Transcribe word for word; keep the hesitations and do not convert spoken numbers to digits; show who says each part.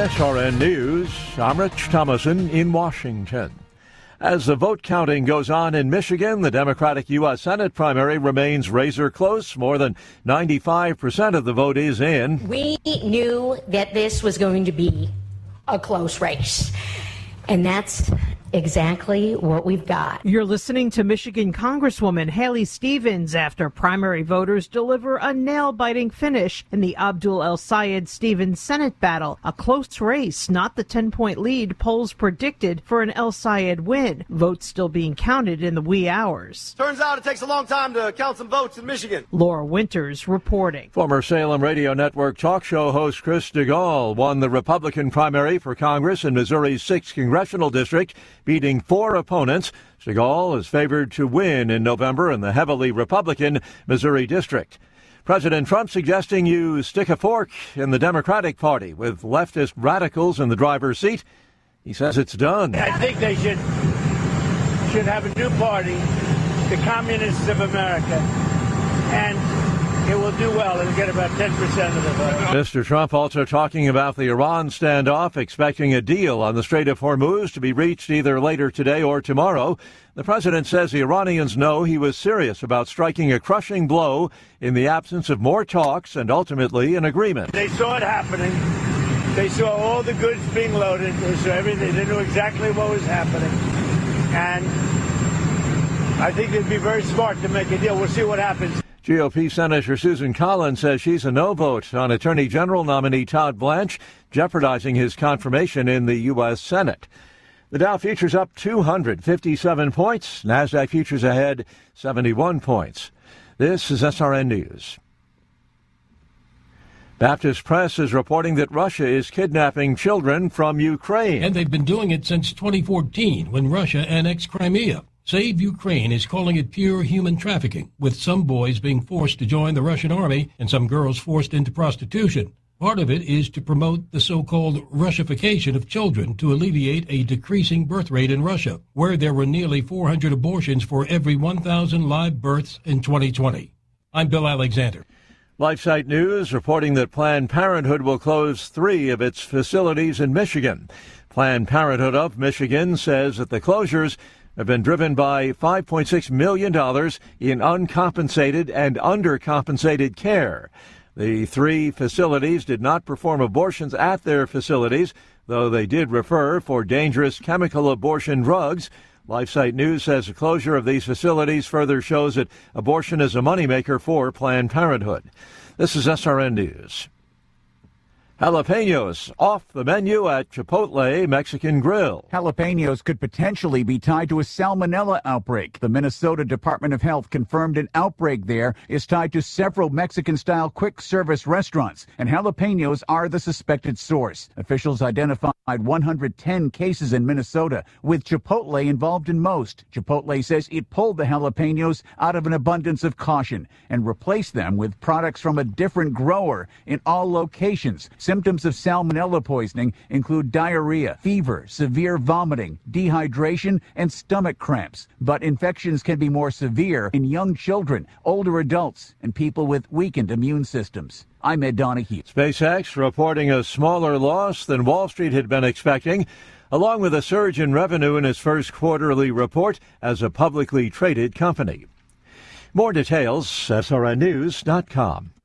Speaker 1: S R N News, I'm Rich Thomason in Washington. As the vote counting goes on in Michigan, the Democratic U S Senate primary remains razor close. More than ninety-five percent of the vote is in.
Speaker 2: We knew that this was going to be a close race, and that's exactly what we've got.
Speaker 3: You're listening to Michigan Congresswoman Haley Stevens after primary voters deliver a nail-biting finish in the Abdul El-Sayed-Stevens Senate battle. A close race, not the ten-point lead polls predicted for an El-Sayed win. Votes still being counted in the wee hours.
Speaker 4: Turns out it takes a long time to count some votes in Michigan.
Speaker 3: Laura Winters reporting.
Speaker 1: Former Salem Radio Network talk show host Chris DeGaulle won the Republican primary for Congress in Missouri's sixth congressional district, beating four opponents. DeGaulle is favored to win in November in the heavily Republican Missouri district. President Trump suggesting you stick a fork in the Democratic Party with leftist radicals in the driver's seat. He says it's done.
Speaker 5: I think they should should have a new party, the Communists of America, and it will do well. It'll get about ten percent of the vote.
Speaker 1: Mister Trump also talking about the Iran standoff, expecting a deal on the Strait of Hormuz to be reached either later today or tomorrow. The president says the Iranians know he was serious about striking a crushing blow in the absence of more talks and ultimately an agreement.
Speaker 5: They saw it happening. They saw all the goods being loaded. They saw everything. They knew exactly what was happening. And I think it'd be very smart to make a deal. We'll see what happens.
Speaker 1: G O P Senator Susan Collins says she's a no vote on Attorney General nominee Todd Blanche, jeopardizing his confirmation in the U S Senate. The Dow futures up two hundred fifty-seven points. NASDAQ futures ahead seventy-one points. This is S R N News. Baptist Press is reporting that Russia is kidnapping children from Ukraine.
Speaker 6: And they've been doing it since twenty fourteen, when Russia annexed Crimea. Save Ukraine is calling it pure human trafficking, with some boys being forced to join the Russian army and some girls forced into prostitution. Part of it is to promote the so-called Russification of children to alleviate a decreasing birth rate in Russia, where there were nearly four hundred abortions for every one thousand live births in twenty twenty. I'm Bill Alexander.
Speaker 1: LifeSite News reporting that Planned Parenthood will close three of its facilities in Michigan. Planned Parenthood of Michigan says that the closures have been driven by five point six million dollars in uncompensated and undercompensated care. The three facilities did not perform abortions at their facilities, though they did refer for dangerous chemical abortion drugs. LifeSite News says the closure of these facilities further shows that abortion is a moneymaker for Planned Parenthood. This is S R N News. Jalapenos off the menu at Chipotle Mexican Grill.
Speaker 7: Jalapenos could potentially be tied to a salmonella outbreak. The Minnesota Department of Health confirmed an outbreak there is tied to several Mexican-style quick-service restaurants, and jalapenos are the suspected source. Officials identified one hundred ten cases in Minnesota, with Chipotle involved in most. Chipotle says it pulled the jalapenos out of an abundance of caution and replaced them with products from a different grower in all locations. Symptoms of salmonella poisoning include diarrhea, fever, severe vomiting, dehydration, and stomach cramps. But infections can be more severe in young children, older adults, and people with weakened immune systems. I'm Ed Donahue.
Speaker 1: SpaceX reporting a smaller loss than Wall Street had been expecting, along with a surge in revenue in its first quarterly report as a publicly traded company. More details, S R N news dot com.